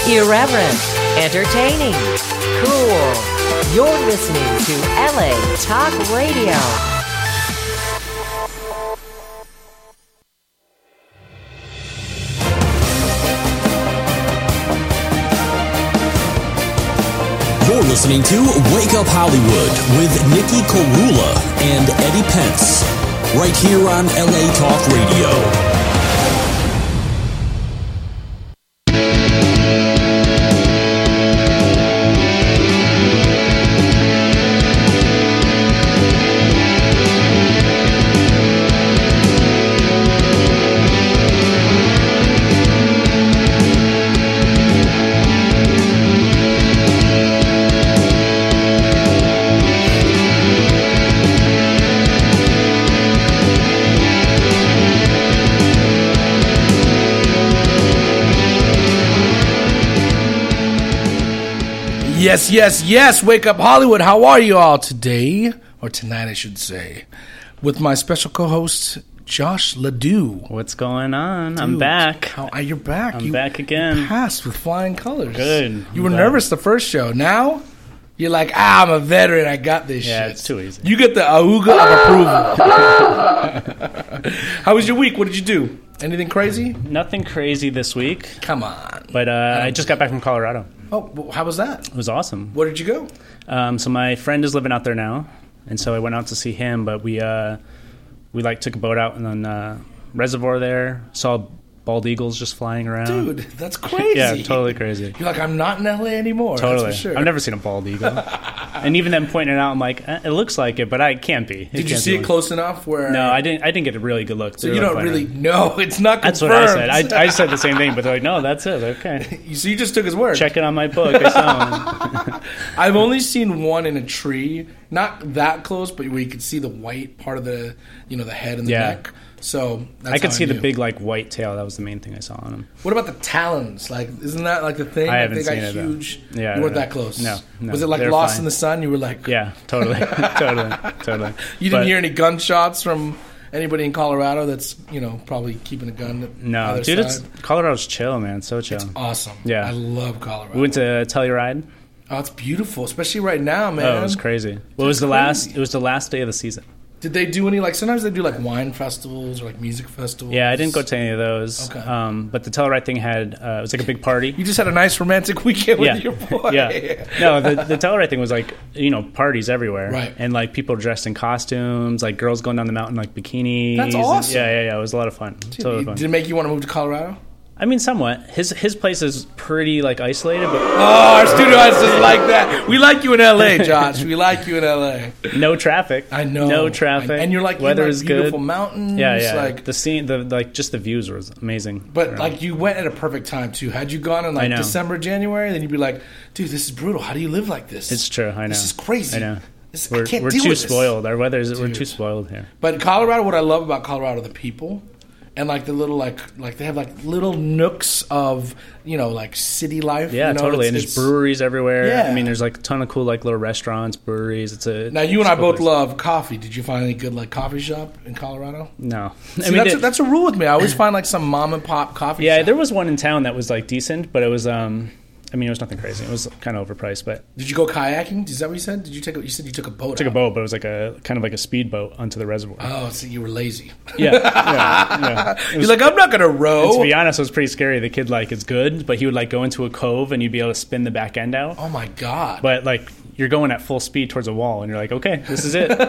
Irreverent, entertaining, cool. You're listening to LA Talk Radio. You're listening to Wake Up Hollywood with Nikki Korula and Eddie Pence, right here on LA Talk Radio. Yes. Wake Up Hollywood. How are you all today? Or tonight, I should say. With my special co-host, Josh Ledoux. What's going on? Dude, I'm back. You're back. I'm back again. You passed with flying colors. Good. You were nervous the first show. Now, you're like, I'm a veteran. I got this shit. Yeah, it's too easy. You get the auga of approval. How was your week? What did you do? Anything crazy? Nothing crazy this week. Come on. But I just got back from Colorado. Oh, well, how was that? It was awesome. Where did you go? So my friend is living out there now, and so I went out to see him. But we took a boat out and then reservoir there. Saw bald eagles just flying around. Dude, that's crazy. Yeah, totally crazy. You're like, I'm not in LA anymore. Totally. That's for sure. I've never seen a bald eagle. And even them pointing it out, I'm like, it looks like it, but I can't be. Did you see it close enough where... No, I didn't get a really good look. So you don't really know. It's not confirmed. That's what I said. I said the same thing, but they're like, no, that's it. Okay. So you just took his word. Check it on my book. I saw him. I've only seen one in a tree. Not that close, but where you could see the white part of the, the head and the neck. So that's I could see the knew. big white tail. That was the main thing I saw on him. What about the talons? Like, isn't that the thing? I haven't they got seen it. Huge. Yeah, you weren't that close. No. Was it like Lost in the Sun? You were like, yeah, totally. You didn't hear any gunshots from anybody in Colorado that's probably keeping a gun? No, dude, Colorado's chill, man. So chill. It's awesome. Yeah, I love Colorado. We went to Telluride. Oh, it's beautiful, especially right now, man. Oh, it was crazy. It was the last day of the season. Did they do any, sometimes they do, wine festivals or, music festivals? Yeah, I didn't go to any of those. Okay. But the Telluride thing had, it was like a big party. You just had a nice romantic weekend with your boy. Yeah. No, the Telluride thing was, parties everywhere. Right. And, people dressed in costumes, girls going down the mountain, bikinis. That's awesome. Yeah. It was a lot of fun. Totally fun. Did it make you want to move to Colorado? I mean, somewhat. His place is pretty isolated, but our studio is just like that. We like you in LA, Josh. We like you in LA. No traffic. I know. No traffic. And you're weather is beautiful good. Mountains. Yeah. The scene, just the views was amazing. But you went at a perfect time too. Had you gone in December, January, then you'd be like, dude, this is brutal. How do you live like this? It's true. I know. This is crazy. I know. We're too spoiled. Our weather is. We're too spoiled here. But Colorado, what I love about Colorado, the people. And the little they have little nooks of city life. Yeah, totally. And there's breweries everywhere. Yeah. I mean, there's a ton of cool little restaurants, breweries. Now you and I both love coffee. Did you find any good coffee shop in Colorado? No. See, that's a rule with me. I always find some mom and pop coffee. Yeah, shop. there was one in town that was decent, but it was it was nothing crazy. It was kind of overpriced, but... Did you go kayaking? Is that what you said? You said you took a boat. I took a boat, but it was a speedboat onto the reservoir. Oh, so you were lazy. Yeah. You're I'm not going to row. And to be honest, it was pretty scary. The kid is good, but he would go into a cove and you'd be able to spin the back end out. Oh my God. But you're going at full speed towards a wall and you're like, okay, this is it.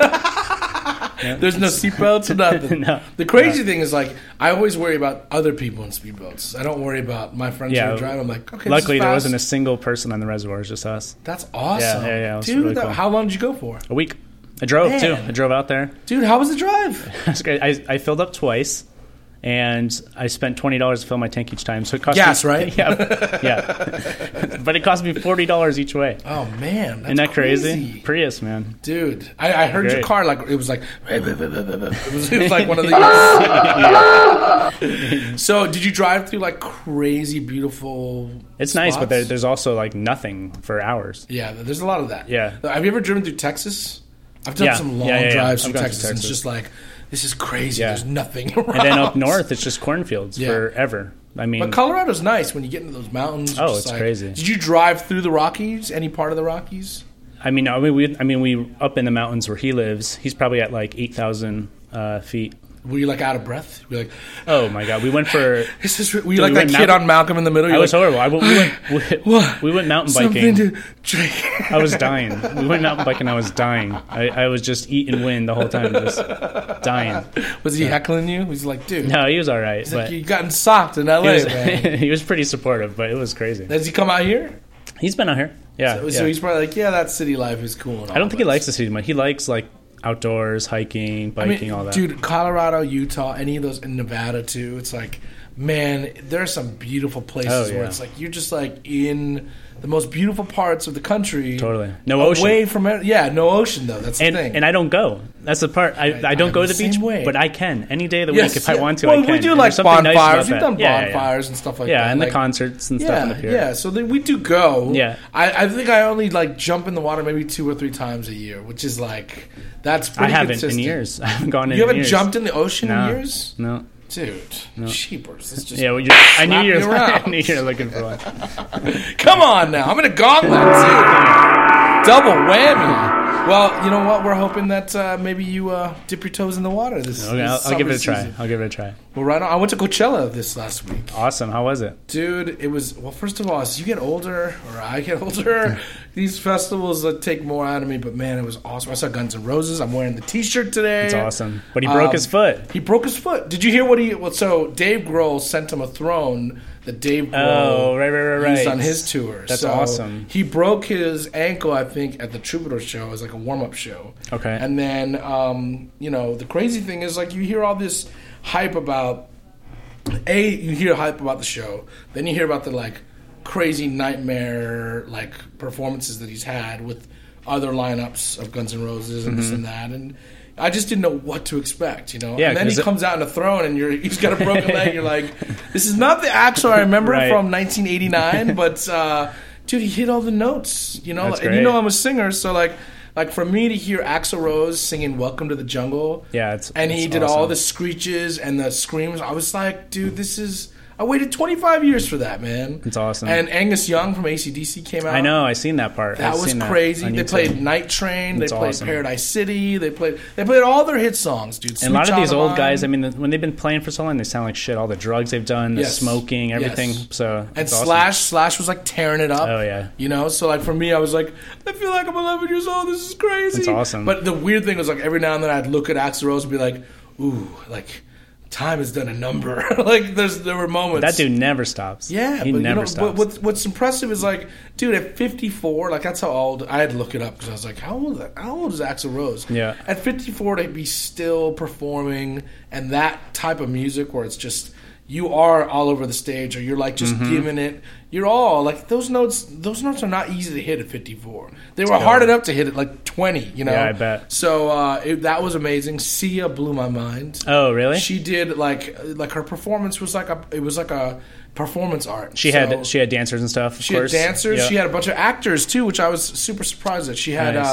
Yeah. There's no seatbelts or nothing. No. The crazy thing is, I always worry about other people in speedboats. I don't worry about my friends who are driving. I'm like, okay, luckily, this is fast. there wasn't a single person on the reservoir. It was just us. That's awesome. Yeah. It was dude, really cool. How long did you go for? A week. I drove, too. I drove out there. Dude, how was the drive? It was great. I filled up twice. And I spent $20 to fill my tank each time. So it cost gas, me, right? Yeah. But it cost me $40 each way. Oh, man. That's Isn't that crazy? Prius, man. Dude, I heard Great. your car, it was like... It was like one of these... So, did you drive through, crazy, beautiful It's spots? nice, but there's also, nothing for hours. Yeah, there's a lot of that. Yeah. Have you ever driven through Texas? I've done some long drives through Texas. And it's just this is crazy. Yeah. There's nothing around. And then up north, it's just cornfields forever. I mean, but Colorado's nice when you get into those mountains. Oh, it's crazy. Did you drive through the Rockies? Any part of the Rockies? we up in the mountains where he lives. He's probably at like 8,000 feet. Were you like out of breath? Were you like, oh my god, we went for. Were you like that kid on Malcolm in the Middle? I was horrible. We went mountain biking. Something to drink. I was dying. We went mountain biking. I was dying. I was just eating wind the whole time, just dying. Was he heckling you? Was he like, dude? No, he was all right. He's like, you gotten socked in L.A. man. He was pretty supportive, but it was crazy. Does he come out here? He's been out here. Yeah. So he's probably like, that city life is cool. And all, I don't think he likes the city much. He likes like outdoors, hiking, biking, all that. Dude, Colorado, Utah, any of those, in Nevada too. It's like, man, there are some beautiful places where it's like you're just like in the most beautiful parts of the country. Totally, no ocean. Away from it, no ocean though. That's the thing. And I don't go. That's the part. I don't go to the beach, but I can any day of the week if I want to. Well, I can. we do like bonfires. We've done bonfires and stuff like that. Yeah, and like, the concerts and stuff in the pier. Yeah, so we do go. Yeah, I think I only like jump in the water maybe 2 or 3 times a year, which is like that's pretty I haven't consistent. in years. I haven't gone in. You haven't years. jumped in the ocean in years? No. Dude, cheapers. It's just I knew you were looking for one. Come on now. I'm in a gauntlet, too. Double whammy. Well, you know what? We're hoping that maybe you dip your toes in the water this Okay, I'll give it a try. I'll give it a try. Well, right on. I went to Coachella this last week. Awesome. How was it? Dude, it was... Well, first of all, as you get older, or I get older, these festivals take more out of me. But, man, it was awesome. I saw Guns N' Roses. I'm wearing the T-shirt today. It's awesome. But he broke his foot. He broke his foot. Did you hear what he... Well, so Dave Grohl sent him a throne that Dave Grohl used on his tour. That's awesome. He broke his ankle, I think, at the Troubadour show as like a warm-up show. Okay. And then, the crazy thing is, like, you hear all this hype about... you hear hype about the show. Then you hear about the, like, crazy nightmare, like, performances that he's had with other lineups of Guns N' Roses and this and that. And I just didn't know what to expect, Yeah, and then he comes out in a throne and he's got a broken leg. You're like, this is not the Axl I remember from 1989, but dude, he hit all the notes, That's and great. I'm a singer, so like for me to hear Axl Rose singing "Welcome to the Jungle," and he did all the screeches and the screams, I was like, dude, I waited 25 years for that, man. It's awesome. And Angus Young from AC/DC came out. I know. I seen that part. That was crazy. They played Night Train. They played Paradise City. They played all their hit songs, dude. And a lot of these old guys, I mean, when they've been playing for so long, they sound like shit. All the drugs they've done, the smoking, everything. So and Slash was like tearing it up. Oh yeah. So like for me, I was like, I feel like I'm 11 years old. This is crazy. It's awesome. But the weird thing was like every now and then I'd look at Axl Rose and be like, ooh, like. Time has done a number. Like there were moments. That dude never stops. Yeah, he never stops. What's impressive is like, dude, at 54, like that's how old. I had to look it up because I was like, how old is Axl Rose? Yeah. At 54 to be still performing and that type of music where it's just you are all over the stage or you're like just giving it. You're all like those notes are not easy to hit at 54. They were hard enough to hit at like 20, Yeah, I bet. So that was amazing. Sia blew my mind. Oh, really? She did like her performance was like a performance art. She had dancers and stuff. Of course. Had dancers. Yep. She had a bunch of actors too, which I was super surprised at. She had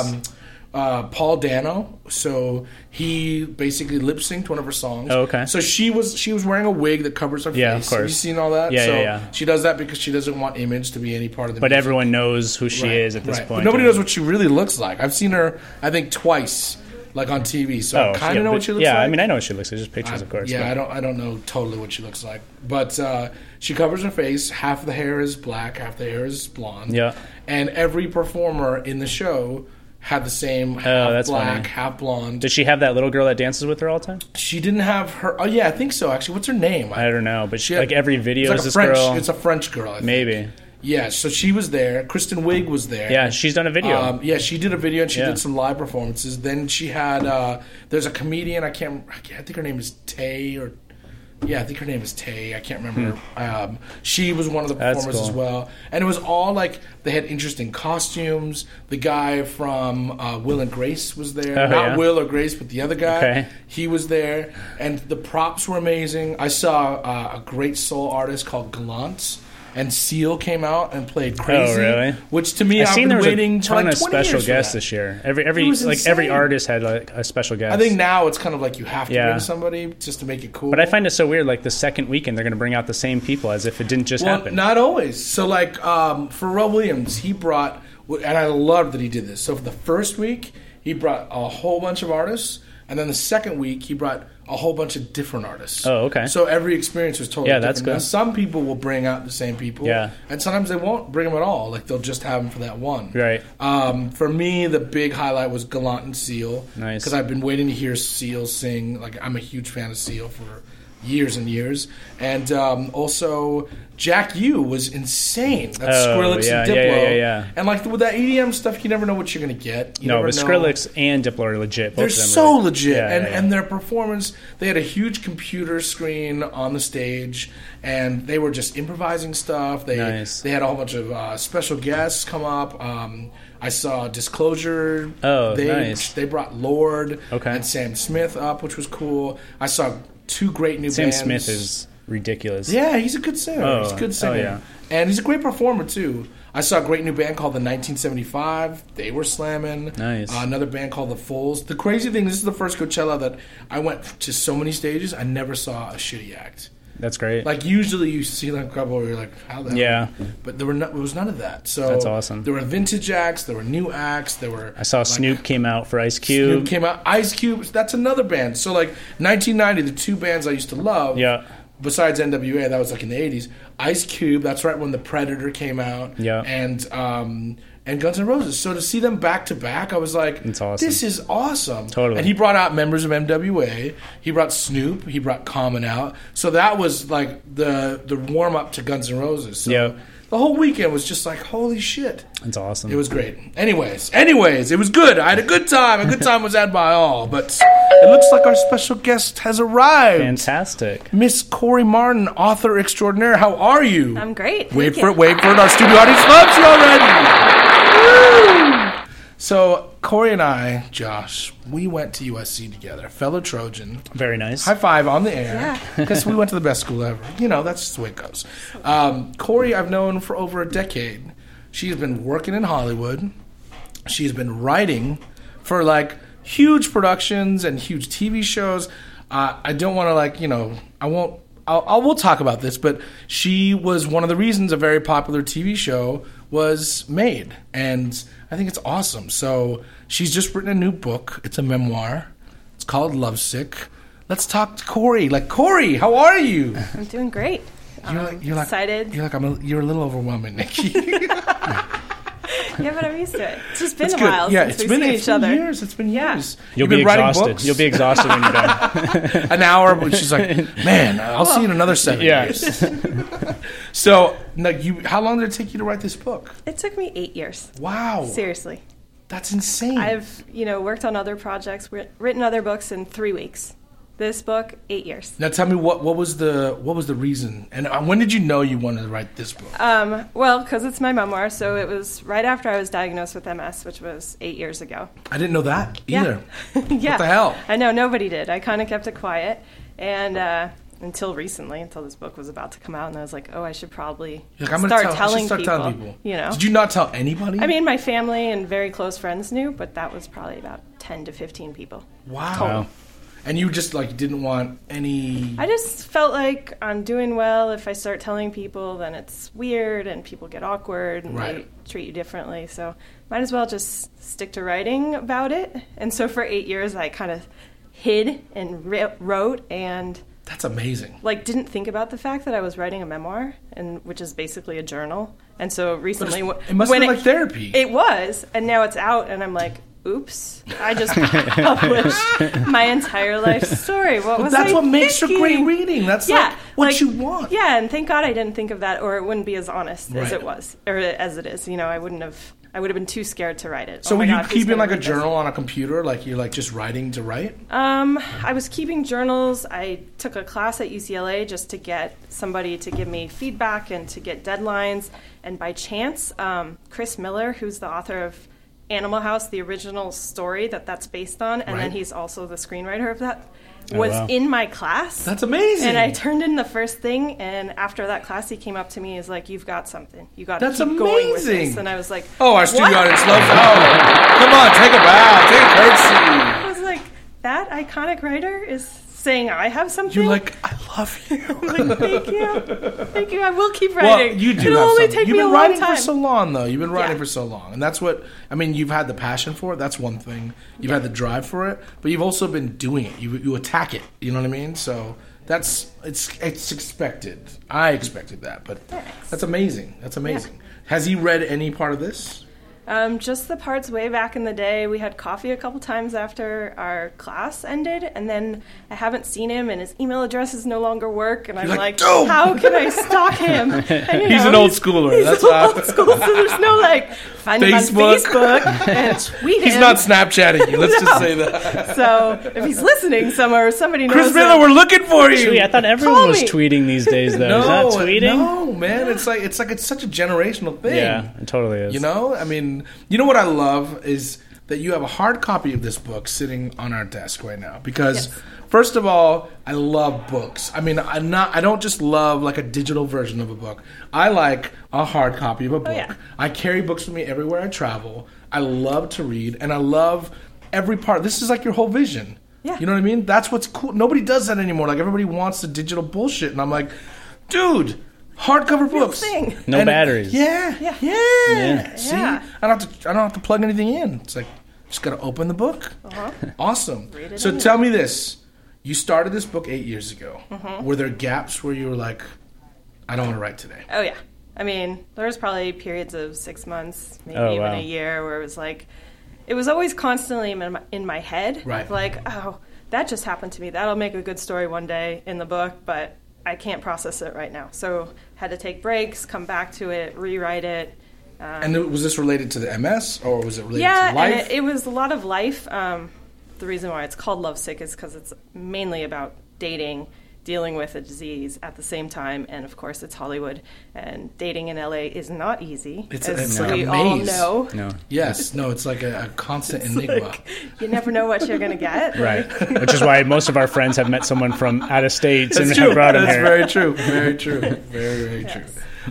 Paul Dano, so he basically lip synced one of her songs. Oh, okay. So she was wearing a wig that covers her face. Yeah, of course. Have you seen all that? Yeah. She does that because she doesn't want image to be any part of the But music. everyone knows who she is at this point. But nobody knows what she really looks like. I've seen her, I think, twice, like on TV. So I kind of know what she looks like. Yeah, I mean, I know what she looks like. Just pictures, of course. Yeah, I don't know totally what she looks like. But she covers her face. Half the hair is black, half the hair is blonde. Yeah. And every performer in the show had the same half black, funny. half blonde. Does she have that little girl that dances with her all the time? She didn't have her. Oh yeah, I think so. Actually, what's her name? I don't know, but She had- like every video it's is like this French, girl. It's a French girl. I think. Maybe. Yeah, so she was there. Kristen Wiig was there. Yeah, she's done a video. Yeah, she did a video and she did some live performances. Then she had there's a comedian. I think her name is Tay or. Yeah, I think her name is Tay. I can't remember. She was one of the performers as well. And it was all like, they had interesting costumes. The guy from Will and Grace was there. Not Will or Grace, but the other guy. Okay. He was there. And the props were amazing. I saw a great soul artist called Gallant. and Seal came out and played Crazy. Oh, really? Which to me, I've I've seen been there was waiting a for ton like of 20 special years for guests that. this year. It Every was every insane. artist had like a special guest. I think now it's kind of like you have to Yeah. bring somebody just to make it cool. But I find it so weird. Like the second weekend, they're going to bring out the same people as if it didn't just happen. Not always. So like Pharrell Williams, he brought, and I love that he did this. So for the first week, he brought a whole bunch of artists, and then the second week, he brought a whole bunch of different artists. Oh, okay. So every experience was totally Yeah, different. that's good. Now, some people will bring out the same people, Yeah. and sometimes they won't bring them at all. Like they'll just have them for that one. Right. For me, the big highlight was Gallant and Seal. Nice. Because I've been waiting to hear Seal sing. Like I'm a huge fan of Seal for years and years. And also, Jack U was insane. That's Skrillex yeah, and Diplo. yeah. And like with that EDM stuff, you never know what you're going to get. You No, never but know. Skrillex and Diplo are legit. Both They're of them so really- legit, Yeah, and their performance. They had a huge computer screen on the stage, and they were just improvising stuff. They Nice. they had a whole bunch of special guests come up. I saw Disclosure. Oh, they, nice. They brought Lord Okay. and Sam Smith up, which was cool. I saw two great new Sam bands. Smith is ridiculous. Yeah, he's a good singer. Oh, He's a good oh, singer. yeah. And he's a great performer, too. I saw a great new band called the 1975. They were slamming. Nice. Another band called the Fools. The crazy thing, this is the first Coachella that I went to so many stages, I never saw a shitty act. That's great. Like, usually you see like a couple where you're like, how the hell? Yeah. But there was none of that. So That's awesome. There were vintage acts. There were new acts. There were. I saw like, Snoop came out for Ice Snoop Cube. came out. Ice Cube. That's another band. So like 1990, the two bands I used to love. Yeah. Besides NWA, that was like in the 80s. Ice Cube, that's right when The Predator came out. Yeah. And Guns N' Roses. So to see them back to back, I was like, It's awesome. this is awesome. Totally. And he brought out members of NWA. He brought Snoop. He brought Common out. So that was like the warm up to Guns N' Roses. So Yep. the whole weekend was just like, holy shit. It's awesome. It was great. Anyways, it was good. I had a good time. A good time was had by all. But it looks like our special guest has arrived. Fantastic. Miss Corey Martin, author extraordinaire. How are you? I'm great. Wait Thank for you. it. Wait for it. Our studio audience loves you already. Woo! So Corey and I, Josh, we went to USC together. Fellow Trojan. Very nice. High five on the air. Yeah. Because we went to the best school ever. You know, that's just the way it goes. Corey, I've known for over a decade. She's been working in Hollywood. She's been writing for, like, huge productions and huge TV shows. I don't want to, like, you know, we'll talk about this, but she was one of the reasons a very popular TV show was made. And I think it's awesome. So she's just written a new book. It's a memoir. It's called Lovesick. Let's talk to Corey. Like, Corey, how are you? I'm doing great. You're like excited. You're a little overwhelming, Nikki. Yeah, but I'm used to it. It's just been It's a good. while Yeah, since it's we've been seen it's each been other. years. It's been Yeah. years. You'll You've be been writing exhausted. books? You'll be exhausted when you're done. An hour, but she's like, man, I'll see you in another 7 Yeah. years. So, now how long did it take you to write this book? It took me 8 years. Wow, Seriously. that's insane. I've, worked on other projects, written other books in 3 weeks. This book, 8 years. Now tell me what was the reason, and when did you know you wanted to write this book? Well, because it's my memoir, so it was right after I was diagnosed with MS, which was 8 years ago. I didn't know that either. Yeah. What the hell? I know, nobody did. I kind of kept it quiet. And until recently, until this book was about to come out, and I was like, oh, I should probably You're like, I'm gonna start I should telling start people. telling people. You know? Did you not tell anybody? I mean, my family and very close friends knew, but that was probably about 10 to 15 people. wow. Wow. And you just like didn't want any. I just felt like I'm doing well. If I start telling people, then it's weird and people get awkward and Right. they treat you differently. So might as well just stick to writing about it. And so for 8 years, I kind of hid and wrote and That's amazing. like didn't think about the fact that I was writing a memoir, and which is basically a journal. And so recently, It must when be like therapy. It was, and now it's out, and I'm like, oops, I just published my entire life story. What was That's I what makes for thinking? great reading. That's like what you want. Yeah, and thank God I didn't think of that, or it wouldn't be as honest as Right. it was, or as it is. I would have been too scared to write it. So Oh were my you God, who's keeping gonna like a read this? journal on a computer? Like you're like just writing to write? I was keeping journals. I took a class at UCLA just to get somebody to give me feedback and to get deadlines. And by chance, Chris Miller, who's the author of Animal House, the original story that's based on, and Right. then he's also the screenwriter of that, was wow. in my class. That's amazing. And I turned in the first thing, and after that class, he came up to me and was like, "You've got something. You got to keep going with amazing. this." And I was like, Oh, our studio "What?" audience loves come on, take a bow. Take a courtesy. I was like, that iconic writer is saying I have something? You're like, I love you. I'm like, thank you. Thank you. I will keep Well, writing. you do It'll have only something. take You've me been a long writing time. for so long, though. You've been writing Yeah. for so long. And that's what, I mean, you've had the passion for it. That's one thing. You've had the drive for it. But you've also been doing it. You attack it. You know what I mean? So it's expected. I expected that. But Thanks. that's amazing. That's amazing. Has he read any part of this? Just the parts way back in the day. We had coffee a couple times after our class ended, and then I haven't seen him, and his email addresses no longer work, and I'm like, like, "Dude!" how can I stalk him? And, you He's know, an old schooler. He's That's an why. old school, so there's no like find him on Facebook. Facebook and tweet He's him. not Snapchatting you. Let's just say that. So if he's listening somewhere, somebody knows. Chris that- Miller, we're looking for you. Actually, I thought everyone Call was me. tweeting these days, though. Is that tweeting? No, man. It's such a generational thing. Yeah, it totally is. You know, I mean, you know what I love is that you have a hard copy of this book sitting on our desk right now. Because Yes. first of all, I love books. I mean, I don't just love like a digital version of a book. I like a hard copy of a book. yeah. I carry books with me everywhere I travel. I love to read, and I love every part. This is like your whole vision. Yeah. You know what I mean? That's what's cool. Nobody does that anymore. Like everybody wants the digital bullshit, and I'm like, dude. Hardcover books. thing. No batteries. Yeah. Yeah. See, Yeah. I don't have to plug anything in. It's like just gotta open the book. Awesome. Read it So in. tell me this: you started this book 8 years ago. Mm-hmm. Were there gaps where you were like, I don't want to write today? Oh yeah. I mean, there was probably periods of 6 months, maybe Oh, even wow. a year, where it was like, it was always constantly in my head. Right. Like, oh, that just happened to me. That'll make a good story one day in the book, but I can't process it right now. So had to take breaks, come back to it, rewrite it. And was this related to the MS or was it related Yeah, to life? and it was a lot of life. The reason why it's called Lovesick is because it's mainly about dating, dealing with a disease at the same time, and of course it's Hollywood, and dating in LA is not easy, It's as like a we all maze. know. No. Yes, no, it's like a constant enigma. Like, you never know what you're going to get. Right. Which is why most of our friends have met someone from out of states and That's have true. brought them That's here. very true. Very true. Very true.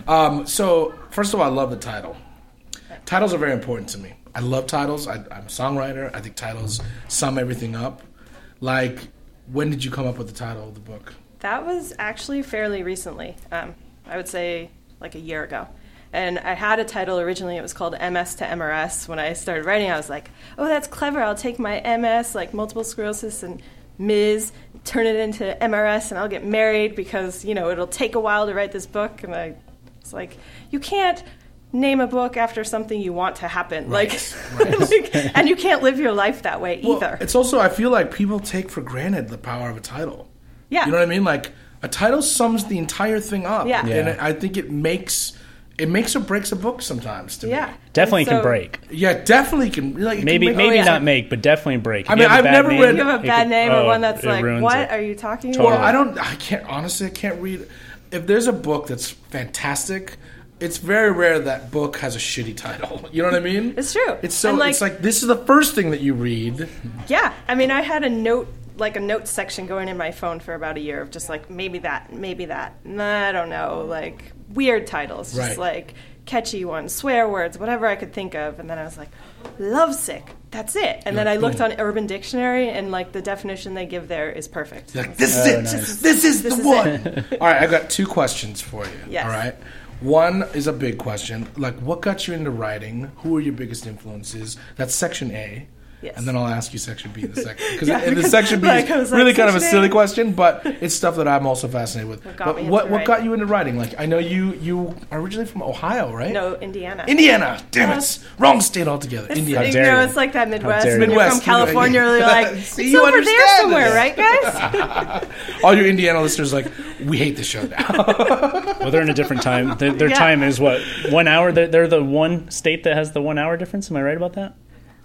So first of all, I love the title. Titles are very important to me. I love titles. I'm a songwriter. I think titles sum everything up. Like, when did you come up with the title of the book? That was actually fairly recently. I would say like a year ago. And I had a title originally. It was called MS to MRS. When I started writing, I was like, oh, that's clever. I'll take my MS, like multiple sclerosis and Ms., turn it into MRS, and I'll get married because, you know, it'll take a while to write this book. And I was like, you can't name a book after something you want to happen. Right, Like, and you can't live your life that way Well, either. it's also, I feel like people take for granted the power of a title. Yeah. You know what I mean? Like, a title sums the entire thing up. Yeah. And Yeah. I think it makes or breaks a book sometimes to Yeah. me. Definitely And can so- break. Yeah, definitely can. Like, it Maybe can make, maybe yeah. not make, but definitely break. I If mean, you have a I've bad never name, read- You have a it bad could- name or one that's it like, ruins what it. are you talking Totally. about? I can't, honestly, I can't read. If there's a book that's fantastic, it's very rare that book has a shitty title. You know what I mean? It's true. It's so, And, like- it's like, this is the first thing that you read. Yeah, I mean, I had a note section going in my phone for about a year of just like maybe that, nah, I don't know, like weird titles, just Right. like catchy ones, swear words, whatever I could think of, and then I was like, lovesick, that's it. And You're then I like, looked boom. on Urban Dictionary, and like the definition they give there is perfect. You're like, this is Oh, it. nice. This is This the is one. All right, I've got two questions for you. Yes. All right. One is a big question. Like, what got you into writing? Who are your biggest influences? That's section A. Yes. And then I'll ask you section B in a second. Yeah, Because the because, section B like, I is was like, really kind of a section silly A? question, but it's stuff that I'm also fascinated with. What got But me into what got writing? you into writing? Like, I know you are originally from Ohio, right? No, Indiana. Indiana. Damn it. Wrong state altogether. Indiana. You dare know, you. it's like that Midwest. dare When you. you're Midwest, from California, you're like, See, it's you over there understand somewhere, this. right, guys? All your Indiana listeners are like, we hate the show now. Well, they're in a different time. Their Yeah. time is what, 1 hour? They're the one state that has the 1 hour difference. Am I right about that?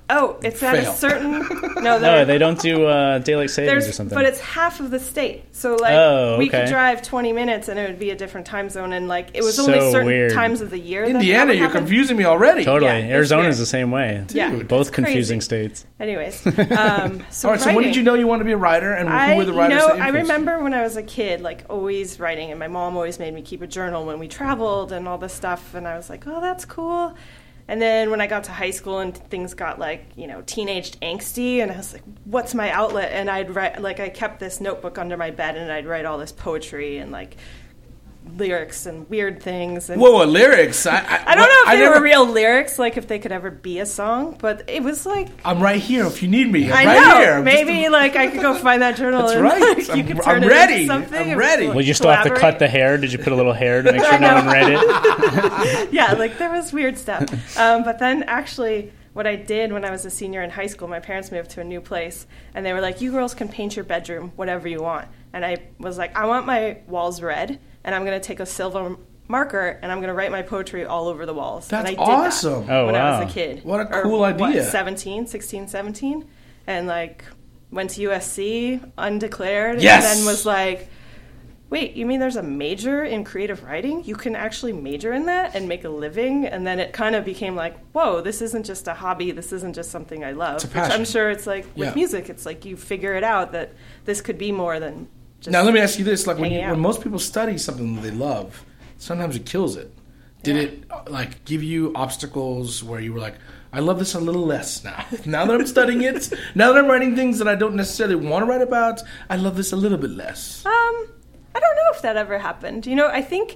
Oh, it's at Fail. a certain... No, No, they don't do daylight savings or something. But it's half of the state. So, like, Oh, we could okay. drive 20 minutes and it would be a different time zone. And, like, it was So only certain weird. times of the year. Indiana, that you're happened. confusing me already. Totally. Yeah, it's Arizona's weird. the same way. Yeah, Dude. Both it's crazy. confusing states. Anyways, so All right, so when writing. did you know you wanted to be a writer, and who were the writers that I influenced you? remember when I was a kid, like, always writing, and my mom always made me keep a journal when we traveled and all this stuff, and I was like, oh, that's cool. And then when I got to high school and things got, like, you know, teenage angsty, and I was like, what's my outlet? And I'd write, like, I kept this notebook under my bed, and I'd write all this poetry and, like, lyrics and weird things. And Whoa, lyrics. I don't know if they were real lyrics, like if they could ever be a song, but it was like... I'm right here if you need me. I right know. here. I'm just Maybe like I could go find that journal That's and right. like, you I'm- could I'm turn it ready. into something. I'm and ready. Well, you still have to cut collaborate. the hair. Did you put a little hair to make sure no one read it? Yeah, like there was weird stuff. But then actually what I did when I was a senior in high school, my parents moved to a new place, and they were like, you girls can paint your bedroom whatever you want. And I was like, I want my walls red, and I'm going to take a silver marker, and I'm going to write my poetry all over the walls. That's and I did awesome. that Oh, when I wow. was a kid. What a Or, cool idea. 16, 17. And like went to USC undeclared, Yes! and then was like, wait, you mean there's a major in creative writing? You can actually major in that and make a living? And then it kind of became like, whoa, this isn't just a hobby. This isn't just something I love. It's a Which passion. I'm sure it's like with Yeah. music. It's like you figure it out that this could be more than just... Now let me ask you this: like hanging out. when most people study something that they love, sometimes it kills it. Did it like give you obstacles where you were like, I love this a little less now. Now that I'm studying it, now that I'm writing things that I don't necessarily want to write about, I love this a little bit less. I don't know if that ever happened. You know, I think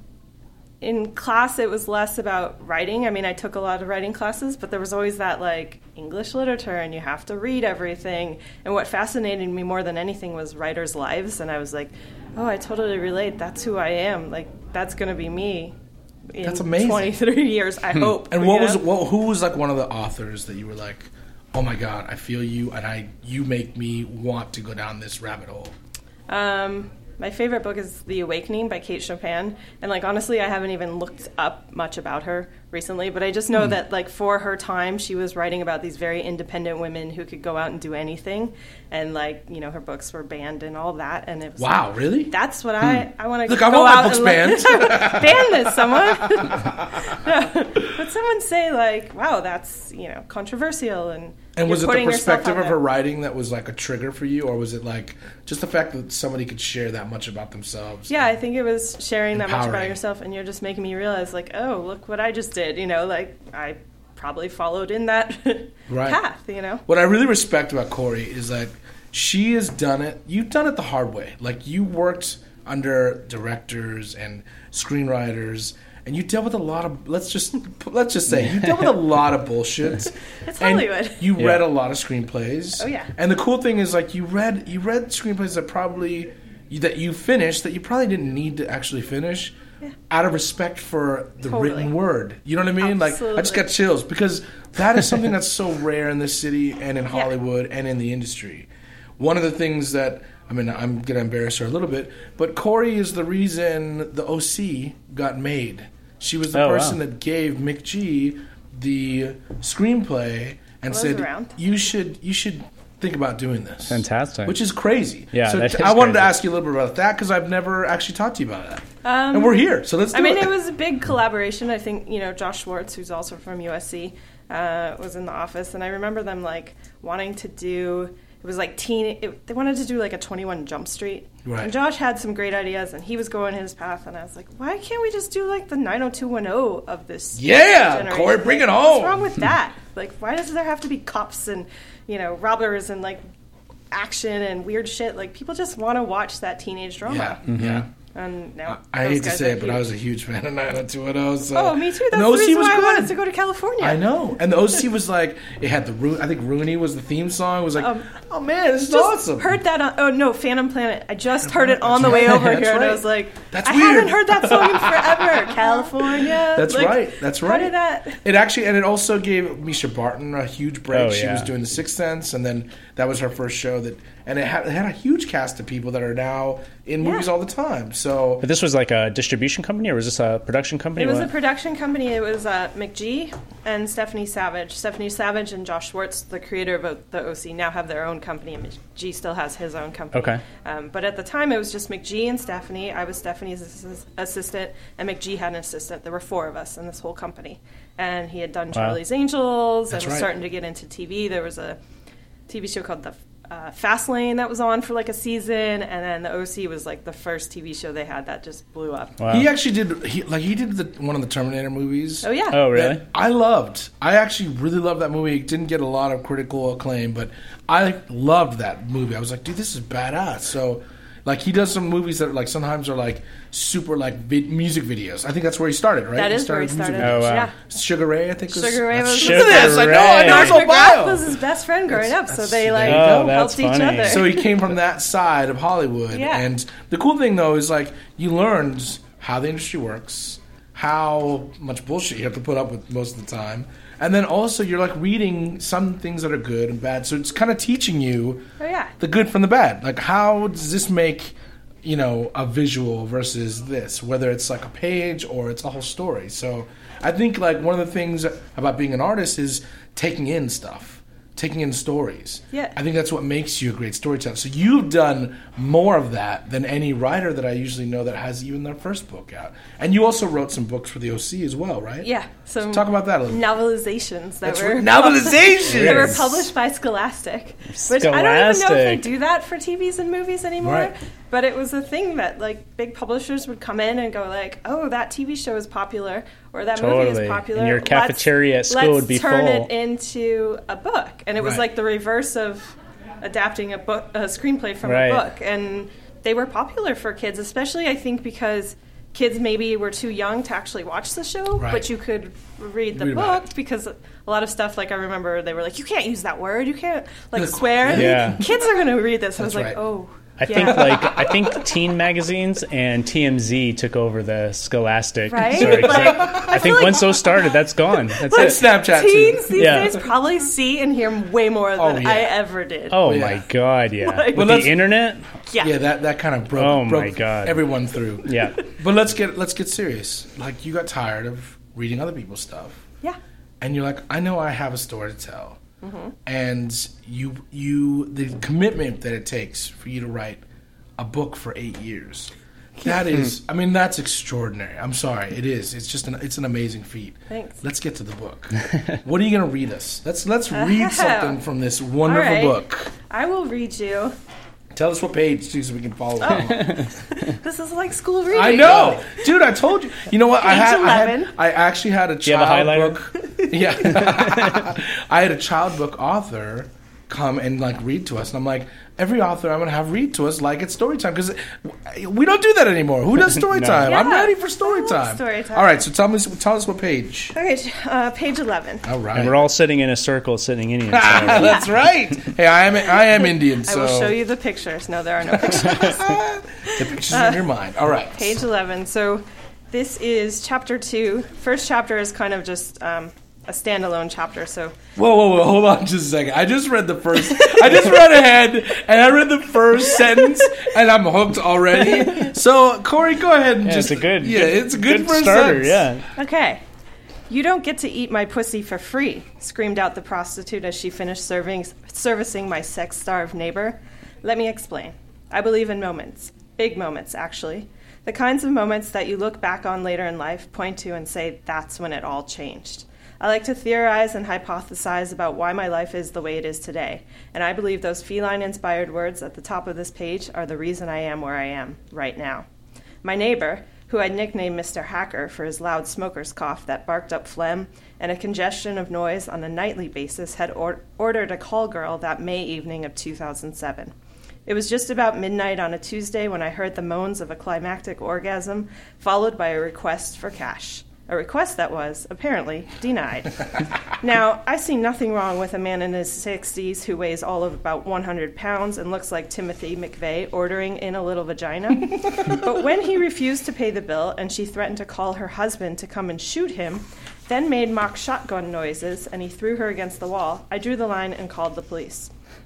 in class it was less about writing. I mean, I took a lot of writing classes, but there was always that, like, English literature, and you have to read everything. And what fascinated me more than anything was writers' lives, and I was like, oh, I totally relate. That's who I am. Like, that's going to be me in That's amazing. 23 years, I hope. And you what was know? who was like one of the authors that you were like, oh my god, I feel you, and you make me want to go down this rabbit hole. My favorite book is The Awakening by Kate Chopin. And, like, honestly, I haven't even looked up much about her recently, but I just know that, like, for her time, she was writing about these very independent women who could go out and do anything. And, like, you know, her books were banned and all that. And it was Wow, like, really? that's what I want to Look, go I want my out books and banned. ban this, someone. No. But someone say, like, wow, that's, you know, controversial. And was it you're the putting yourself perspective out of her there. writing that was like a trigger for you, or was it like just the fact that somebody could share that much about themselves? Yeah, I think it was sharing that much about Empowering. yourself, and you're just making me realize, like, oh, look what I just did. You know, like, I probably followed in that Right. path, you know? What I really respect about Corey is that she has done it. You've done it the hard way. Like, you worked under directors and screenwriters, and you dealt with a lot of let's just say you dealt with a lot of bullshit. It's And Hollywood. you read a lot of screenplays. Oh, yeah. And the cool thing is, like, you read screenplays that probably that you finished that you probably didn't need to actually finish. Out of respect for the Totally. written word. You know what I mean? Like, I just Absolutely. got chills because that is something that's so rare in this city and in Hollywood and in the industry. One of the things that, I mean, I'm going to embarrass her a little bit, but Corey is the reason the OC got made. She was the Oh, person wow. that gave McG the screenplay and Was said, around. you should think about doing this. Fantastic. Which is crazy. Yeah, so that is I wanted to crazy. ask you a little bit about that because I've never actually talked to you about that. And we're here, so let's do I mean, it. it was a big collaboration. I think, you know, Josh Schwartz, who's also from USC, was in the office, and I remember them, like, wanting to do... It was like they wanted to do like a 21 Jump Street. Right. And Josh had some great ideas, and he was going his path, and I was like, why can't we just do like the 90210 of this Yeah, generation? Corey, bring it Like, home. What's wrong with that? Like, why does there have to be cops and, you know, robbers and like action and weird shit? Like, people just want to watch that teenage drama. Yeah, yeah. And now I those hate to guys say are it, but I huge. was a huge fan of 90210. So. Oh, me too. That's And the OC reason was why I good. wanted to go to California. I know. And the OC was like, it had I think Rooney was the theme song. It was like, oh man, this is Just awesome. heard that on, oh no, Phantom Planet. I just heard it on the way over That's here, and I right. was like, That's I weird. haven't heard that song in forever. California. That's Like, right. That's right. How did that? It actually, and it also gave Misha Barton a huge break. Oh, She yeah. was doing The Sixth Sense, and then that was her first show. And it had a huge cast of people that are now in movies all the time. So, But this was like a distribution company, or was this a production company? It was What? a production company. It was McGee and Stephanie Savage. Stephanie Savage and Josh Schwartz, the creator of the OC, now have their own company, and McGee still has his own company. Okay. But at the time, it was just McGee and Stephanie. I was Stephanie's assistant, and McGee had an assistant. There were 4 of us in this whole company. And he had done Charlie's Angels and was starting to get into TV. There was a TV show called The Fastlane that was on for like a season, and then the OC was like the first TV show they had that just blew up. Wow. he actually did. He did one of the Terminator movies. Oh yeah. Oh, really? that I loved. I actually really loved that movie. It didn't get a lot of critical acclaim, but I loved that movie. I was like, dude, this is badass. So, like, he does some movies that like sometimes are like super like music videos. I think that's where he started, right? That is where he started. music videos. Oh, wow. Yeah. Sugar Ray, I think. Sugar Ray was Sugar Look at this. I know. Ray. His Mark whole McGrath bio. was his best friend growing up, so they like there you go. Oh, that's helped each funny. other. So he came from that side of Hollywood. Yeah. And the cool thing, though, is like you learned how the industry works, how much bullshit you have to put up with most of the time. And then also you're like reading some things that are good and bad. So it's kind of teaching you Oh yeah. the good from the bad. Like, how does this make, you know, a visual versus this, whether it's like a page or it's a whole story. So I think like one of the things about being an artist is taking in stuff, taking in stories. Yeah. I think that's what makes you a great storyteller. So you've done more of that than any writer that I usually know that has even their first book out. And you also wrote some books for the OC as well, right? Yeah. So Talk about that a little bit. novelizations that That's were right. Novelizations! They were published by Scholastic, which I don't even know if they Scholastic. do that for TVs and movies anymore. Right. But it was a thing that like big publishers would come in and go like, "Oh, that TV show is popular, or that movie Totally. is popular." And your cafeteria at school would be turn full. it into a book, and it was Right. like the reverse of adapting a screenplay from Right. a book, and they were popular for kids, especially I think because kids maybe were too young to actually watch the show, Right. but you could read the Read about book it. because a lot of stuff, like I remember they were like, you can't use that word, you can't like swear. Yeah. Kids are going to read this. I was That's like, right. oh. I think teen magazines and TMZ took over the Scholastic Right? story. 'Cause Like, I feel think like once those started, that's gone. That's And it. Snapchat, too. Teens these Yeah. days probably see and hear way more than Oh, yeah. I ever did. Oh Yeah. my god, yeah. Like- With Well, let's- the internet, yeah. Yeah, that kind of broke, Oh my broke God. everyone through. yeah. But let's get serious. Like, you got tired of reading other people's stuff, Yeah. and you're like, I know I have a story to tell, Mm-hmm. and the commitment that it takes for you to write a book for 8 years. That is, I mean, that's extraordinary. I'm sorry, it is. It's just it's an amazing feat. Thanks. Let's get to the book. What are you going to read us? Let's read something from this wonderful All right. book. I will read you. Tell us what page, too, so we can follow along. This is like school reading. I know, dude. I told you. You know what? Page 11. I actually had a you have a child highlighter? book. Yeah, I had a child book author come and like read to us, and I'm like, every author I'm gonna have read to us like it's story time because we don't do that anymore. Who does story No. time? I'm Yeah, ready for story I love time. story time. All right, so tell us what page. Okay, page 11. All right, And we're all sitting in a circle, sitting Indian. That's right. Hey, I am Indian, so I will show you the pictures. No, there are no pictures. the pictures in your mind. All right, Page 11. So this is chapter 2. First chapter is kind of just a standalone chapter. So Whoa, hold on just a second. I just read ahead, and I read the first sentence, and I'm hooked already. So, Corey, go ahead and It's a good, it's a good first starter. sentence. Yeah. okay. You don't get to eat my pussy for free, screamed out the prostitute as she finished servicing my sex-starved neighbor. Let me explain. I believe in moments. Big moments, actually. The kinds of moments that you look back on later in life, point to, and say, that's when it all changed. I like to theorize and hypothesize about why my life is the way it is today, and I believe those feline-inspired words at the top of this page are the reason I am where I am right now. My neighbor, who I'd nicknamed Mr. Hacker for his loud smoker's cough that barked up phlegm and a congestion of noise on a nightly basis, had ordered a call girl that May evening of 2007. It was just about midnight on a Tuesday when I heard the moans of a climactic orgasm, followed by a request for cash. A request that was, apparently, denied. Now, I see nothing wrong with a man in his 60s who weighs all of about 100 pounds and looks like Timothy McVeigh ordering in a little vagina. But when he refused to pay the bill and she threatened to call her husband to come and shoot him, then made mock shotgun noises, and he threw her against the wall, I drew the line and called the police.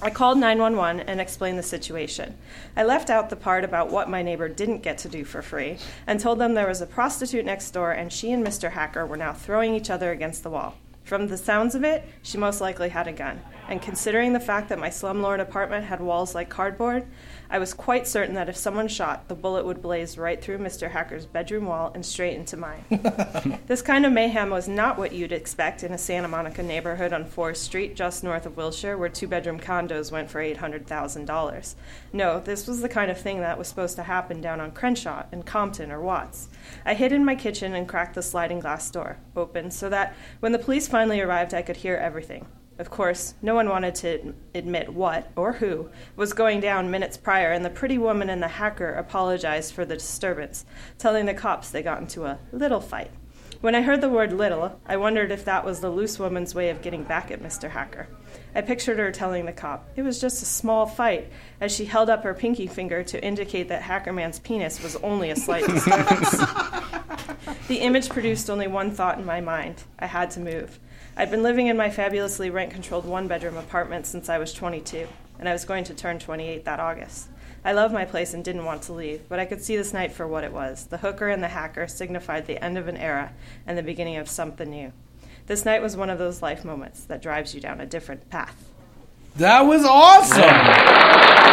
I called 911 and explained the situation. I left out the part about what my neighbor didn't get to do for free and told them there was a prostitute next door and she and Mr. Hacker were now throwing each other against the wall. From the sounds of it, she most likely had a gun. And considering the fact that my slumlord apartment had walls like cardboard, I was quite certain that if someone shot, the bullet would blaze right through Mr. Hacker's bedroom wall and straight into mine. This kind of mayhem was not what you'd expect in a Santa Monica neighborhood on 4th Street, just north of Wilshire, where 2-bedroom condos went for $800,000. No, this was the kind of thing that was supposed to happen down on Crenshaw in Compton or Watts. I hid in my kitchen and cracked the sliding glass door open so that when the police finally arrived, I could hear everything. Of course, no one wanted to admit what, or who, was going down minutes prior, and the pretty woman and the hacker apologized for the disturbance, telling the cops they got into a little fight. When I heard the word little, I wondered if that was the loose woman's way of getting back at Mr. Hacker. I pictured her telling the cop it was just a small fight, as she held up her pinky finger to indicate that Hackerman's penis was only a slight disturbance. The image produced only one thought in my mind. I had to move. I'd been living in my fabulously rent-controlled 1-bedroom apartment since I was 22, and I was going to turn 28 that August. I loved my place and didn't want to leave, but I could see this night for what it was. The hooker and the hacker signified the end of an era and the beginning of something new. This night was one of those life moments that drives you down a different path. That was awesome!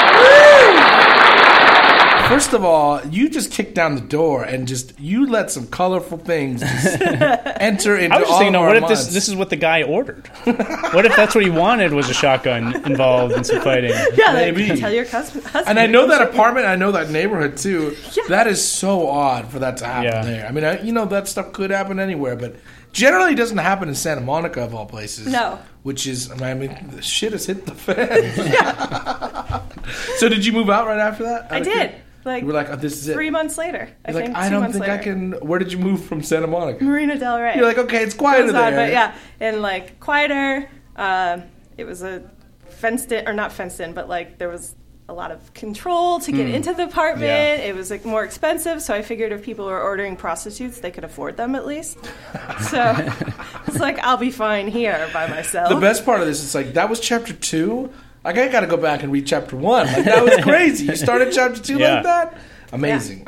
First of all, you just kicked down the door and you let some colorful things just enter into I was just all thinking, of our what if minds. this is what the guy ordered? What if that's what he wanted was a shotgun involved in some fighting? Yeah, Maybe. tell your husband. And I know that apartment, I know that neighborhood too. Yeah. That is so odd for that to happen there. I mean, that stuff could happen anywhere, but generally it doesn't happen in Santa Monica of all places. No. Which is, I mean, the shit has hit the fan. So did you move out right after that? I did. You were like, oh, this is it. 3 months later. I don't think I can. Where did you move from Santa Monica? Marina Del Rey. You're like, okay, it's quieter there. But yeah, and like quieter. It was a fenced in, or not fenced in, but like there was a lot of control to get into the apartment. Yeah. It was like more expensive, so I figured if people were ordering prostitutes, they could afford them at least. So it's like I'll be fine here by myself. The best part of this is like that was chapter 2. Like I got to go back and read chapter 1. Like that was crazy. You started chapter 2 like that. Amazing.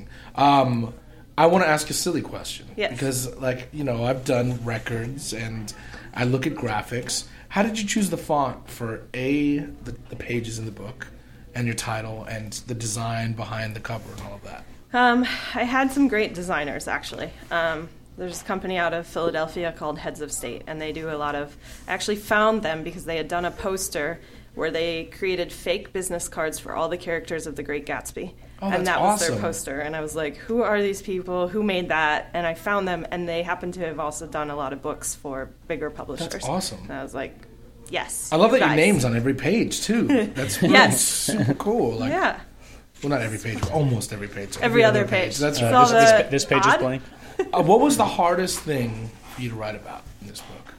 I want to ask a silly question. Yes. Because I've done records and I look at graphics. How did you choose the font for the pages in the book and your title and the design behind the cover and all of that? I had some great designers actually. There's a company out of Philadelphia called Heads of State, and they do a lot of... I actually found them because they had done a poster where they created fake business cards for all the characters of The Great Gatsby. Oh, and that that's was their awesome. poster. And I was like, who are these people? Who made that? And I found them, and they happen to have also done a lot of books for bigger publishers. That's awesome. And I was like, yes. I love that your guys. name's on every page, too. That's really Yes. super cool. Like, Yeah. Well, not every page, but almost every page. Every other page. That's It's right. all the This page is odd. blank. What was the hardest thing for you to write about in this book?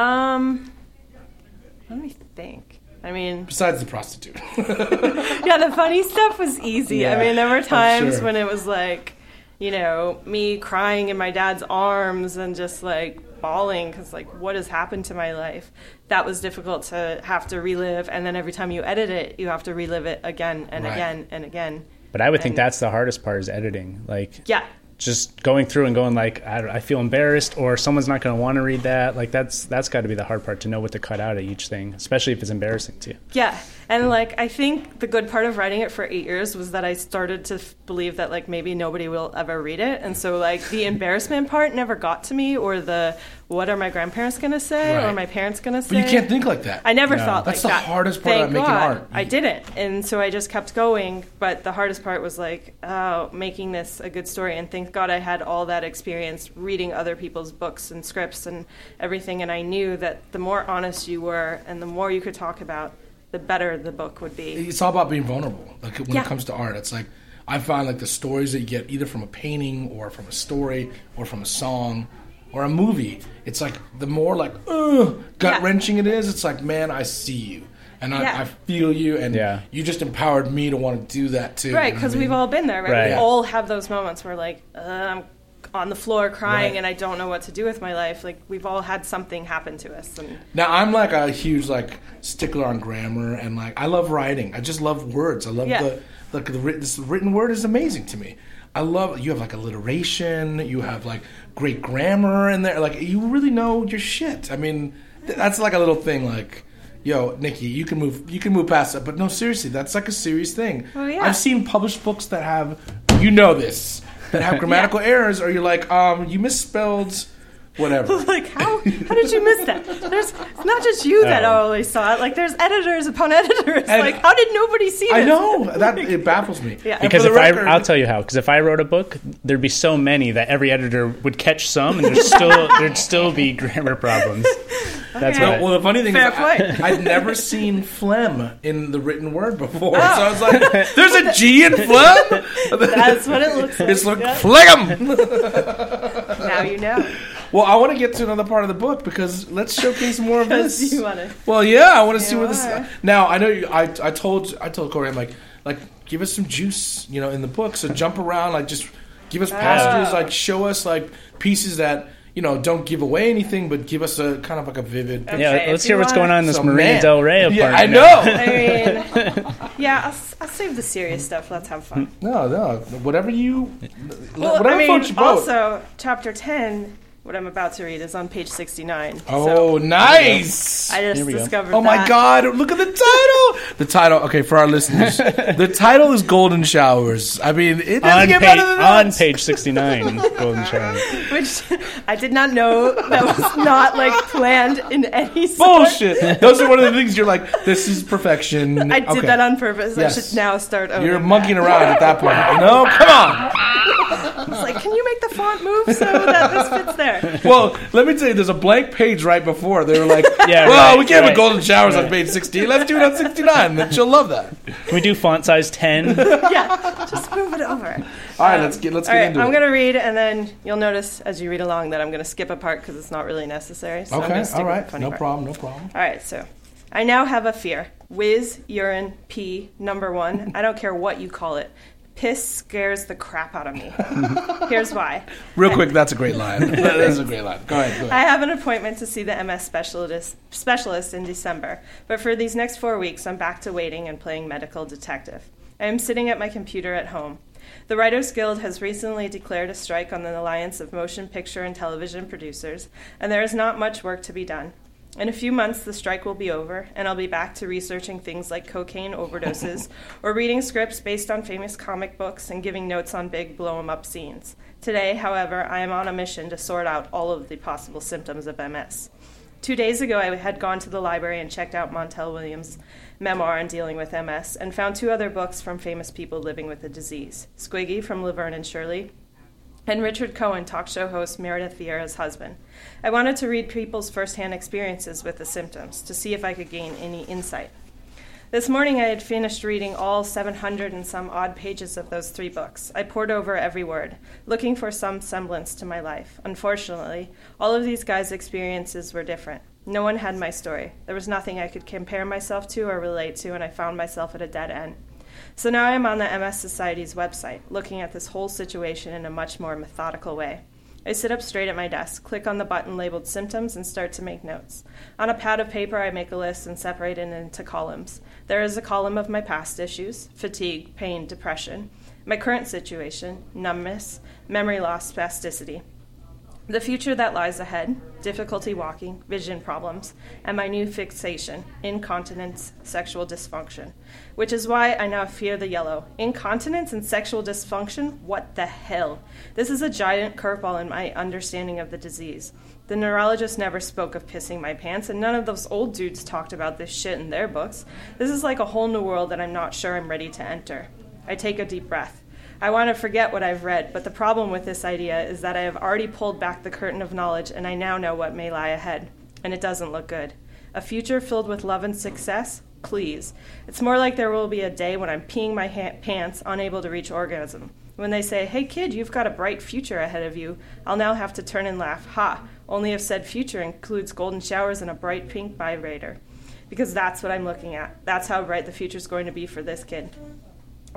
Let me think. I mean, Besides the prostitute. yeah, the funny stuff was easy. Yeah, I mean, there were I'm times sure. when it was like, me crying in my dad's arms and just like bawling because like, what has happened to my life? That was difficult to have to relive. And then every time you edit it, you have to relive it again and Right. again and again. But I would think And- that's the hardest part is editing. Like, Yeah. just going through and going like, I feel embarrassed, or someone's not going to want to read that. Like that's got to be the hard part, to know what to cut out of each thing, especially if it's embarrassing to you. Yeah. And like, I think the good part of writing it for 8 years was that I started to believe that like maybe nobody will ever read it. And so like the embarrassment part never got to me, or the what are my grandparents going to say or Right. my parents going to say. But you can't think like that. I never thought That's like the that. hardest part Thank about making God art. I didn't. And so I just kept going. But the hardest part was like, making this a good story. And thank God I had all that experience reading other people's books and scripts and everything. And I knew that the more honest you were and the more you could talk about, the better the book would be. It's all about being vulnerable. Like when Yeah. it comes to art, it's like I find like the stories that you get either from a painting or from a story or from a song or a movie. It's like the more like gut wrenching it is. It's like, man, I see you and I feel you, and you just empowered me to want to do that too. Right, you know because what I we've mean? all been there, right? Right. We Yeah. all have those moments where like, I'm on the floor crying Right. and I don't know what to do with my life. Like, we've all had something happen to us. And Now I'm like a huge like stickler on grammar, and like I love writing. I just love words. I love Yeah. this written word is amazing to me. I love you have like alliteration. You have like great grammar in there. Like you really know your shit. I mean, that's like a little thing. Like, yo, Nikki, you can move past that. But no, seriously, that's like a serious thing. Oh, yeah. I've seen published books that have this that have grammatical errors, or you're like, you misspelled. Whatever. like, how did you miss that? It's not just you that always saw it. Like, there's editors upon editors. And like, how did nobody see this? I know that it baffles me. Yeah. And Because for the record- I'll tell you how. Because if I wrote a book, there'd be so many that every editor would catch some, and there'd still be grammar problems. That's Okay. what. Well, the funny thing Fair is, point. I'd never seen phlegm in the written word before, so I was like, "There's a G in phlegm." That's what it looks like. It's like Yeah. phlegm. Now you know. Well, I want to get to another part of the book because let's showcase more of Because this. you want to. Well, yeah, I want to see You where this. are. Now, I know I told Corey, I'm like, give us some juice, in the book. So jump around, like just give us passages, like show us like pieces that don't give away anything, but give us a kind of like a vivid. Okay. Yeah, if let's you hear what's want- going on in this So, Marina man. Del Rey apartment. Yeah, I know. I mean, yeah, I'll save the serious stuff. Let's have fun. No, whatever you. Well, whatever I mean, floats your boat. also, chapter 10, what I'm about to read, is on page 69. Oh, nice! I just Here we go. discovered Oh my that. God! Look at the title. The title. Okay, for our listeners, the title is "Golden Showers." I mean, it doesn't get better than that. On page 69, Golden Shower. Which I did not know that was not, like, planned in any sort. Bullshit. Those are one of the things you're like, this is perfection. I did that on purpose. Yes. I should now start owning You're that. monkeying around at that point. Come on. It's like, can you make the font move so that this fits there? Well, let me tell you, there's a blank page right before. They were like, Yeah, well, right, we can't have right. Golden Showers on page 16. Let's do it on 69. Then she'll love that. Can we do font size 10? Yeah, just move it over. All right, let's get All right, into I'm it. going to read, and then you'll notice as you read along that I'm going to skip a part because it's not really necessary. So I'm Okay, gonna stick all with the right. funny No part. problem. All right, so I now have a fear. Whiz, urine, pee, number one. I don't care what you call it. Piss scares the crap out of me. Here's why. Real quick, that's a great line. That is a great line. Go ahead. I have an appointment to see the MS specialist in December, but for these next 4 weeks, I'm back to waiting and playing medical detective. I am sitting at my computer at home. The Writers Guild has recently declared a strike on the Alliance of Motion Picture and Television Producers, and there is not much work to be done. In a few months, the strike will be over, and I'll be back to researching things like cocaine overdoses or reading scripts based on famous comic books and giving notes on big blow-em-up scenes. Today, however, I am on a mission to sort out all of the possible symptoms of MS. 2 days ago, I had gone to the library and checked out Montel Williams' memoir on dealing with MS and found 2 other books from famous people living with the disease, Squiggy from Laverne and Shirley, and Richard Cohen, talk show host Meredith Vieira's husband. I wanted to read people's firsthand experiences with the symptoms to see if I could gain any insight. This morning I had finished reading all 700 and some odd pages of those 3 books. I pored over every word, looking for some semblance to my life. Unfortunately, all of these guys' experiences were different. No one had my story. There was nothing I could compare myself to or relate to, and I found myself at a dead end. So now I'm on the MS Society's website, looking at this whole situation in a much more methodical way. I sit up straight at my desk, click on the button labeled Symptoms, and start to make notes. On a pad of paper, I make a list and separate it into columns. There is a column of my past issues, fatigue, pain, depression, my current situation, numbness, memory loss, spasticity, the future that lies ahead, difficulty walking, vision problems, and my new fixation, incontinence, sexual dysfunction. Which is why I now fear the yellow. Incontinence and sexual dysfunction? What the hell? This is a giant curveball in my understanding of the disease. The neurologist never spoke of pissing my pants, and none of those old dudes talked about this shit in their books. This is like a whole new world that I'm not sure I'm ready to enter. I take a deep breath. I want to forget what I've read, but the problem with this idea is that I have already pulled back the curtain of knowledge and I now know what may lie ahead. And it doesn't look good. A future filled with love and success? Please. It's more like there will be a day when I'm peeing my pants, unable to reach orgasm. When they say, hey kid, you've got a bright future ahead of you, I'll now have to turn and laugh. Ha! Only if said future includes golden showers and a bright pink vibrator. Because that's what I'm looking at. That's how bright the future's going to be for this kid.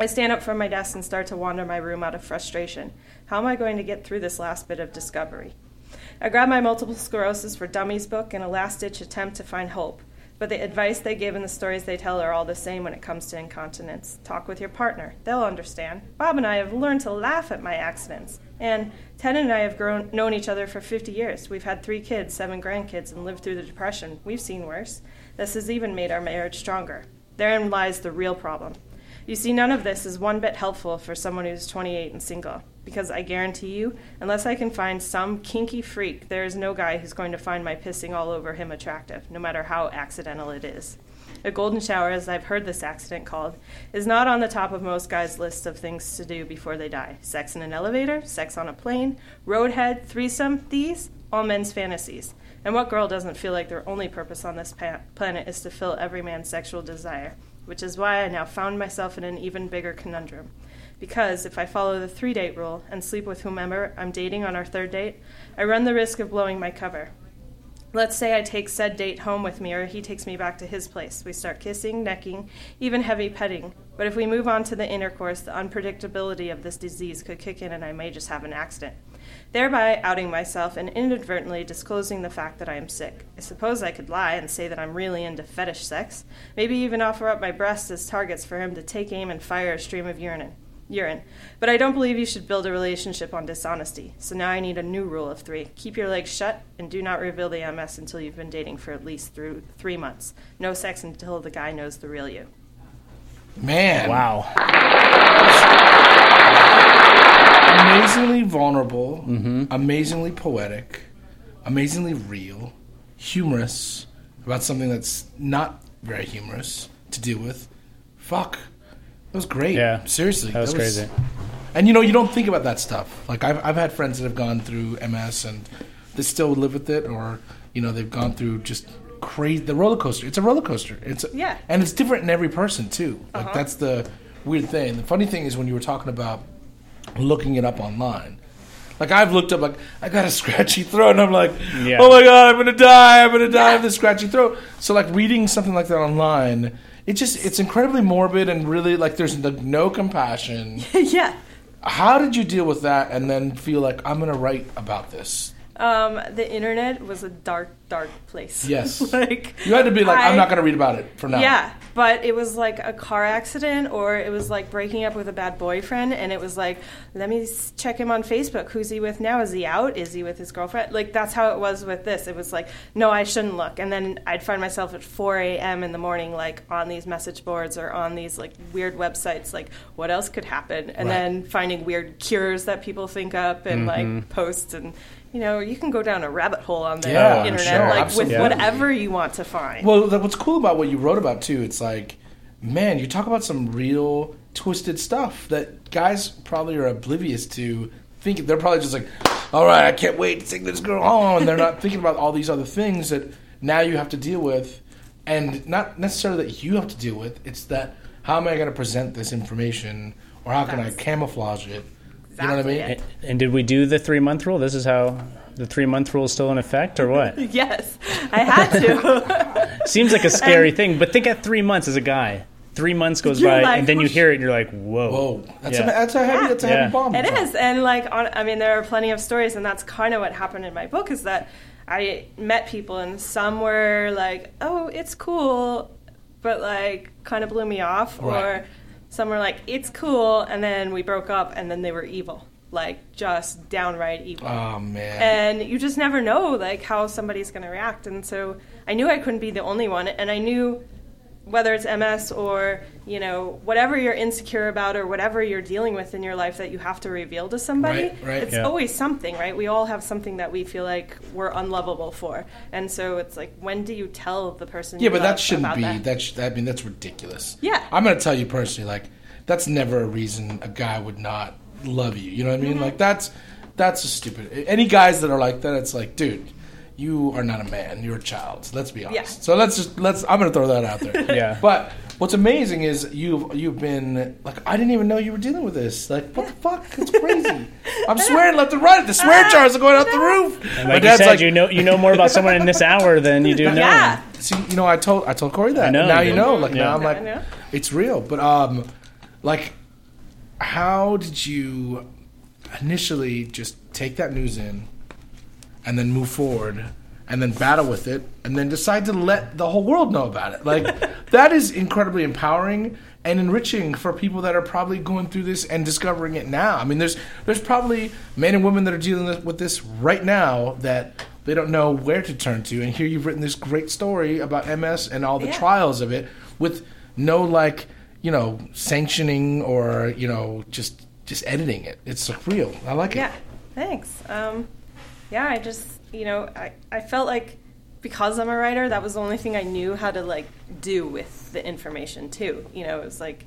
I stand up from my desk and start to wander my room out of frustration. How am I going to get through this last bit of discovery? I grab my Multiple Sclerosis for Dummies book in a last-ditch attempt to find hope. But the advice they give and the stories they tell are all the same when it comes to incontinence. Talk with your partner. They'll understand. Bob and I have learned to laugh at my accidents. And Ted and I have known each other for 50 years. We've had 3 kids, 7 grandkids, and lived through the Depression. We've seen worse. This has even made our marriage stronger. Therein lies the real problem. You see, none of this is one bit helpful for someone who's 28 and single. Because I guarantee you, unless I can find some kinky freak, there is no guy who's going to find my pissing all over him attractive, no matter how accidental it is. A golden shower, as I've heard this accident called, is not on the top of most guys' lists of things to do before they die. Sex in an elevator, sex on a plane, roadhead, threesome, these, all men's fantasies. And what girl doesn't feel like their only purpose on this planet is to fill every man's sexual desire? Which is why I now found myself in an even bigger conundrum. Because if I follow the 3-date rule and sleep with whomever I'm dating on our 3rd date, I run the risk of blowing my cover. Let's say I take said date home with me, or he takes me back to his place. We start kissing, necking, even heavy petting. But if we move on to the intercourse, the unpredictability of this disease could kick in and I may just have an accident, thereby outing myself and inadvertently disclosing the fact that I am sick. I suppose I could lie and say that I'm really into fetish sex, maybe even offer up my breasts as targets for him to take aim and fire a stream of urine. But I don't believe you should build a relationship on dishonesty. So now I need a new rule of 3. Keep your legs shut and do not reveal the MS until you've been dating for at least 3 months. No sex until the guy knows the real you. Man. Wow. Amazingly vulnerable, amazingly poetic, amazingly real, humorous about something that's not very humorous to deal with. Fuck. That was great. Yeah. Seriously. That was crazy. And you don't think about that stuff. Like I've had friends that have gone through MS and they still live with it, or they've gone through just crazy the roller coaster. It's a roller coaster. And it's different in every person too. Like that's the weird thing. The funny thing is when you were talking about looking it up online. Like I've looked up, like I got a scratchy throat, and I'm like, oh my god, I'm gonna die of this scratchy throat. So like reading something like that online, it's incredibly morbid and really like there's no compassion. Yeah. How did you deal with that and then feel like I'm gonna write about this? The internet was a dark place. Yes. Like you had to be like, I'm not gonna read about it for now. Yeah, but it was like a car accident, or it was like breaking up with a bad boyfriend, and it was like, let me check him on Facebook. Who's he with now? Is he out? Is he with his girlfriend? Like that's how it was with this. It was like, no, I shouldn't look. And then I'd find myself at 4 a.m. in the morning, like on these message boards or on these like weird websites, like what else could happen? And then finding weird cures that people think up and like posts and. You can go down a rabbit hole on the internet, with whatever you want to find. Well, what's cool about what you wrote about, too, it's like, man, you talk about some real twisted stuff that guys probably are oblivious to. They're probably just like, all right, I can't wait to take this girl home. And they're not thinking about all these other things that now you have to deal with. And not necessarily that you have to deal with. It's that, how am I going to present this information? Or how can I camouflage it? You know what I mean? And did we do the 3-month rule? This is how the 3-month rule is still in effect, or what? Yes, I had to. Seems like a scary thing, but think at 3 months as a guy. 3 months goes by, and then you hear it, and you're like, whoa. That's a heavy bomb. It is, and there are plenty of stories, and that's kind of what happened in my book, is that I met people, and some were like, oh, it's cool, but like kind of blew me off, or some were like, it's cool, and then we broke up, and then they were evil. Like, just downright evil. Oh, man. And you just never know, like, how somebody's going to react. And so I knew I couldn't be the only one, and I knew whether it's MS or, whatever you're insecure about or whatever you're dealing with in your life that you have to reveal to somebody, it's always something, right? We all have something that we feel like we're unlovable for. And so it's like, when do you tell the person you love about that? Yeah, but that shouldn't be, that's ridiculous. Yeah. I'm going to tell you personally, like, that's never a reason a guy would not love you. You know what I mean? Like, that's just stupid. Any guys that are like that, it's like, dude, you are not a man. You're a child. Let's be honest. Yeah. So I'm going to throw that out there. Yeah. But what's amazing is you've been like, I didn't even know you were dealing with this. Like, what the fuck? It's crazy. I'm swearing left and right. The swear jars are going out the roof. And like you said, you know more about someone in this hour than you do now. Yeah. See, I told Corey that. I know. Now you know. Like, Yeah. now I'm like, it's real. But like, how did you initially just take that news in and then move forward and then battle with it and then decide to let the whole world know about it? Like, that is incredibly empowering and enriching for people that are probably going through this and discovering it now. I mean, there's probably men and women that are dealing with this right now that they don't know where to turn to. And here you've written this great story about MS and all the trials of it with no, like, sanctioning or, just editing it. It's real. I like it. Yeah, thanks. I just, I felt like because I'm a writer, that was the only thing I knew how to, like, do with the information, too. It was like,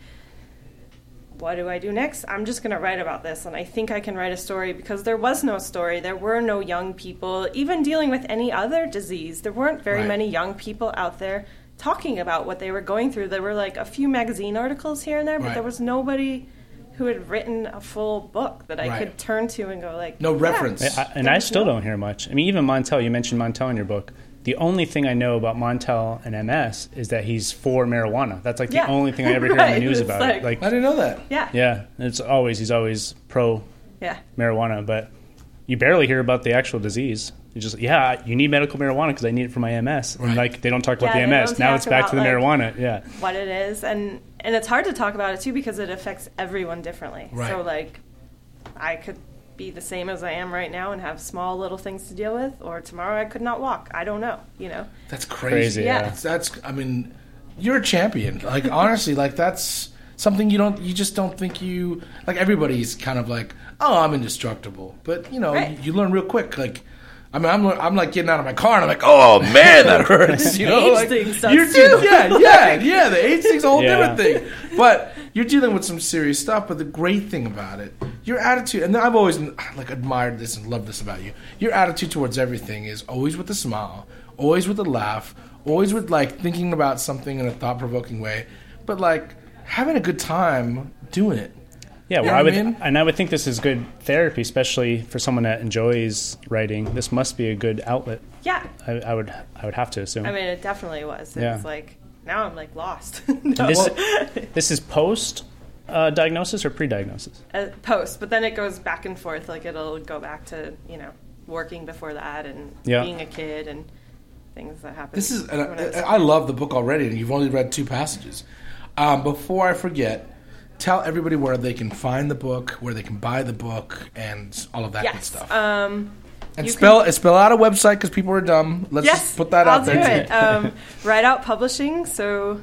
what do I do next? I'm just going to write about this, and I think I can write a story because there was no story. There were no young people, even dealing with any other disease. There weren't very many young people out there talking about what they were going through. There were, like, a few magazine articles here and there, but there was nobody who had written a full book that I could turn to and go, like... No reference. I still don't hear much. I mean, even Montel, you mentioned Montel in your book. The only thing I know about Montel and MS is that he's for marijuana. That's like the only thing I ever hear in the news about it. Like, I didn't know that. Yeah. Yeah, he's always pro marijuana, but you barely hear about the actual disease. You just, you need medical marijuana because I need it for my MS. And like, they don't talk about the MS. Now it's back to the marijuana. Yeah. What it is. And it's hard to talk about it too because it affects everyone differently. Right. So like, I could be the same as I am right now and have small little things to deal with, or tomorrow I could not walk. I don't know, That's crazy. Yeah. That's I mean, you're a champion. Like, honestly, like, that's something you just don't think like, everybody's kind of like, oh, I'm indestructible. But, you learn real quick. Like, I mean, I'm like getting out of my car and I'm like, oh man, that hurts. Age thing sucks too. The age thing's a whole different thing. But you're dealing with some serious stuff. But the great thing about it, your attitude, and I've always like admired this and loved this about you. Your attitude towards everything is always with a smile, always with a laugh, always with like thinking about something in a thought-provoking way, but like having a good time doing it. Yeah, well, I would think this is good therapy, especially for someone that enjoys writing. This must be a good outlet. Yeah, I would have to assume. I mean, it definitely was. It was like, now I'm like lost. This is post diagnosis or pre-diagnosis? Post, but then it goes back and forth. Like, it'll go back to working before that and being a kid and things that happen. This is I love the book already, and you've only read 2 passages. Before I forget, tell everybody where they can find the book, where they can buy the book, and all of that good stuff. And spell out a website because people are dumb. Let's just put that out there. I'll do it. Write Out Publishing, so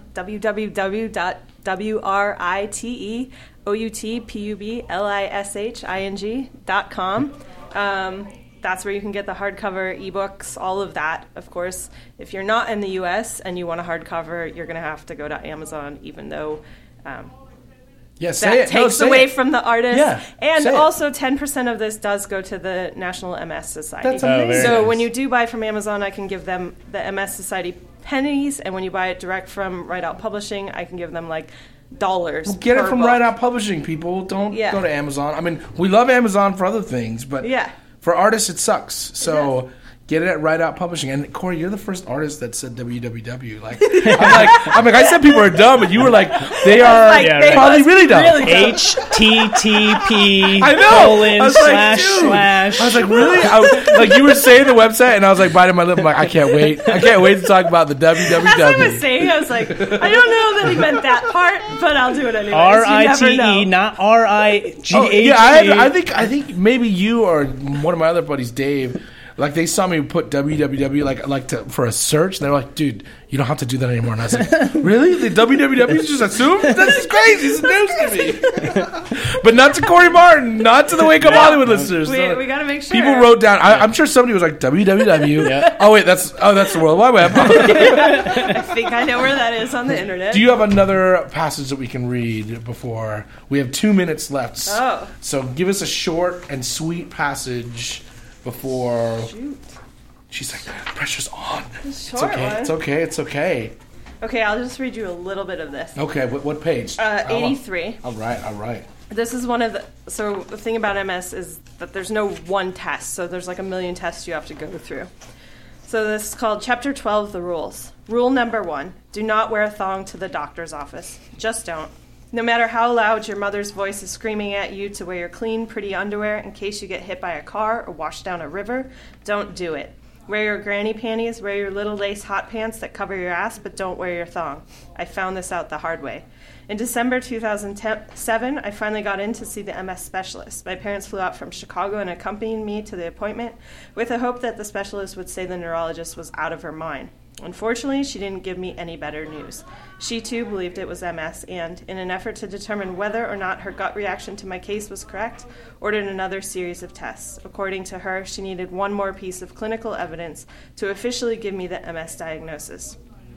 www.writeoutpublishing.com. That's where you can get the hardcover ebooks, all of that, of course. If you're not in the U.S. and you want a hardcover, you're going to have to go to Amazon, even though... that takes away from the artist. Yeah, and also 10% of this does go to the National MS Society. That's amazing. So when you do buy from Amazon, I can give them the MS Society pennies, and when you buy it direct from Write Out Publishing, I can give them like dollars. Well, get it from Write Out Publishing, people. Don't go to Amazon. I mean, we love Amazon for other things, but for artists it sucks. So get it at Write Out Publishing. And Corey, you're the first artist that said www. Like, I'm like, I said people are dumb, but you were like, they are probably really dumb. HTTP / I was like, really? Like, you were saying the website, and I was like, biting my lip. I'm like, I can't wait. I can't wait to talk about the www. As I was saying, I was like, I don't know that he meant that part, but I'll do it anyway. RITE, not RIGHT. Oh, yeah, I think maybe you or one of my other buddies, Dave. Like, they saw me put www for a search, and they're like, dude, you don't have to do that anymore. And I was like, really? The www is just assumed? This is crazy. This is news to me. But not to Corey Martin, not to the Wake Up Hollywood listeners. We got to make sure. People wrote down, I'm sure somebody was like, www. Yeah. Oh, wait, that's the World Wide Web. I think I know where that is on the internet. Do you have another passage that we can read before? We have 2 minutes left. Oh. So give us a short and sweet passage before... Shoot. She's like, pressure's on. It's okay. It's okay. It's okay. Okay, I'll just read you a little bit of this. Okay, what page? 83. All right. This is one of the... So the thing about MS is that there's no one test. So there's like a million tests you have to go through. So this is called Chapter 12, The Rules. Rule number 1, do not wear a thong to the doctor's office. Just don't. No matter how loud your mother's voice is screaming at you to wear your clean, pretty underwear in case you get hit by a car or washed down a river, don't do it. Wear your granny panties, wear your little lace hot pants that cover your ass, but don't wear your thong. I found this out the hard way. In December 2007, I finally got in to see the MS specialist. My parents flew out from Chicago and accompanied me to the appointment with the hope that the specialist would say the neurologist was out of her mind. Unfortunately, she didn't give me any better news. She, too, believed it was MS and, in an effort to determine whether or not her gut reaction to my case was correct, ordered another series of tests. According to her, she needed one more piece of clinical evidence to officially give me the MS diagnosis.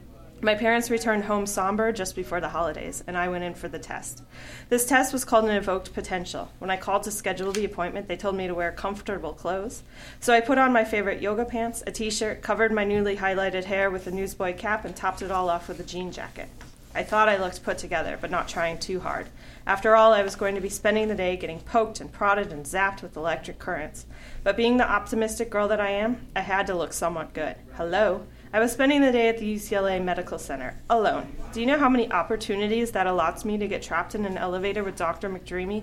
My parents returned home somber just before the holidays, and I went in for the test. This test was called an evoked potential. When I called to schedule the appointment, they told me to wear comfortable clothes. So I put on my favorite yoga pants, a t-shirt, covered my newly highlighted hair with a newsboy cap, and topped it all off with a jean jacket. I thought I looked put together, but not trying too hard. After all, I was going to be spending the day getting poked and prodded and zapped with electric currents. But being the optimistic girl that I am, I had to look somewhat good. Hello? I was spending the day at the UCLA Medical Center, alone. Do you know how many opportunities that allots me to get trapped in an elevator with Dr. McDreamy?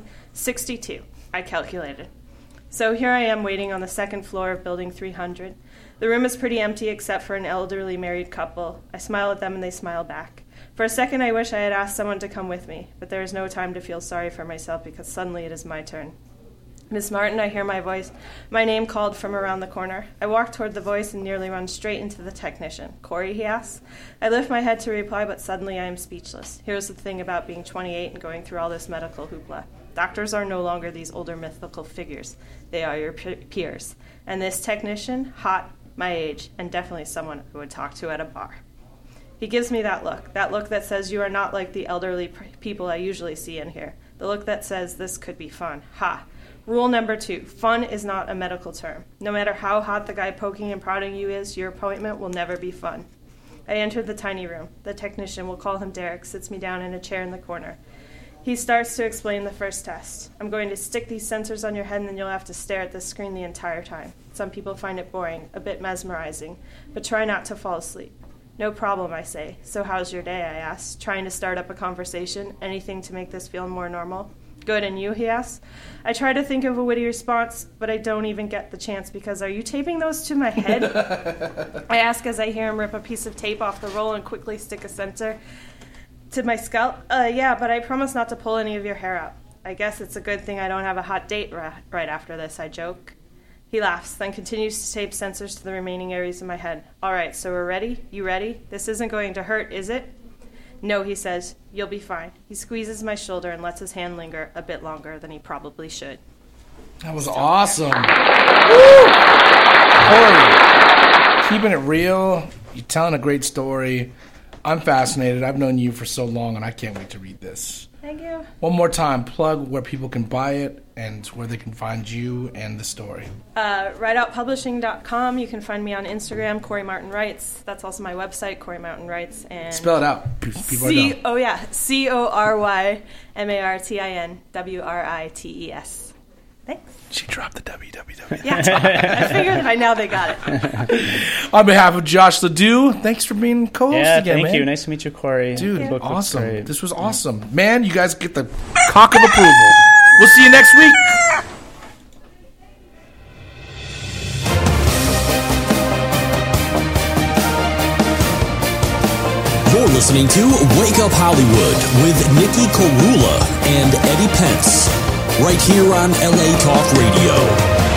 62, I calculated. So here I am waiting on the second floor of Building 300. The room is pretty empty except for an elderly married couple. I smile at them and they smile back. For a second I wish I had asked someone to come with me, but there is no time to feel sorry for myself because suddenly it is my turn. Miss Martin, I hear my name called from around the corner. I walk toward the voice and nearly run straight into the technician. Corey, he asks. I lift my head to reply, but suddenly I am speechless. Here's the thing about being 28 and going through all this medical hoopla. Doctors are no longer these older mythical figures. They are your peers. And this technician, hot, my age, and definitely someone I would talk to at a bar. He gives me that look that says you are not like the elderly people I usually see in here. The look that says this could be fun. Ha! Rule number 2, fun is not a medical term. No matter how hot the guy poking and prodding you is, your appointment will never be fun. I enter the tiny room. The technician, we'll call him Derek, sits me down in a chair in the corner. He starts to explain the first test. I'm going to stick these sensors on your head and then you'll have to stare at the screen the entire time. Some people find it boring, a bit mesmerizing, but try not to fall asleep. No problem, I say. So how's your day, I ask, trying to start up a conversation. Anything to make this feel more normal? Good, and you, he asks. I try to think of a witty response, but I don't even get the chance because are you taping those to my head? I ask as I hear him rip a piece of tape off the roll and quickly stick a sensor to my scalp. Yeah, but I promise not to pull any of your hair out. I guess it's a good thing I don't have a hot date right after this, I joke. He laughs, then continues to tape sensors to the remaining areas of my head. All right, so we're ready? You ready? This isn't going to hurt, is it? No, he says, you'll be fine. He squeezes my shoulder and lets his hand linger a bit longer than he probably should. That was awesome. Corey, keeping it real. You're telling a great story. I'm fascinated. I've known you for so long, and I can't wait to read this. Thank you. One more time, plug where people can buy it and where they can find you and the story. WriteOutPublishing.com. You can find me on Instagram, Corey Martin Writes. That's also my website, Corey Martin Writes. And spell it out. People are dumb. Oh, yeah. CORYMARTINWRITES. Thanks. She dropped the www. Yeah, I figured by now they got it. On behalf of Josh Ledoux, thanks for being co-host again, thank man. you. Nice to meet you, Corey. Dude, awesome. This was awesome. Man, you guys get the cock of approval. We'll see you next week. You're listening to Wake Up Hollywood with Nikki Korula and Eddie Pence, right here on LA Talk Radio.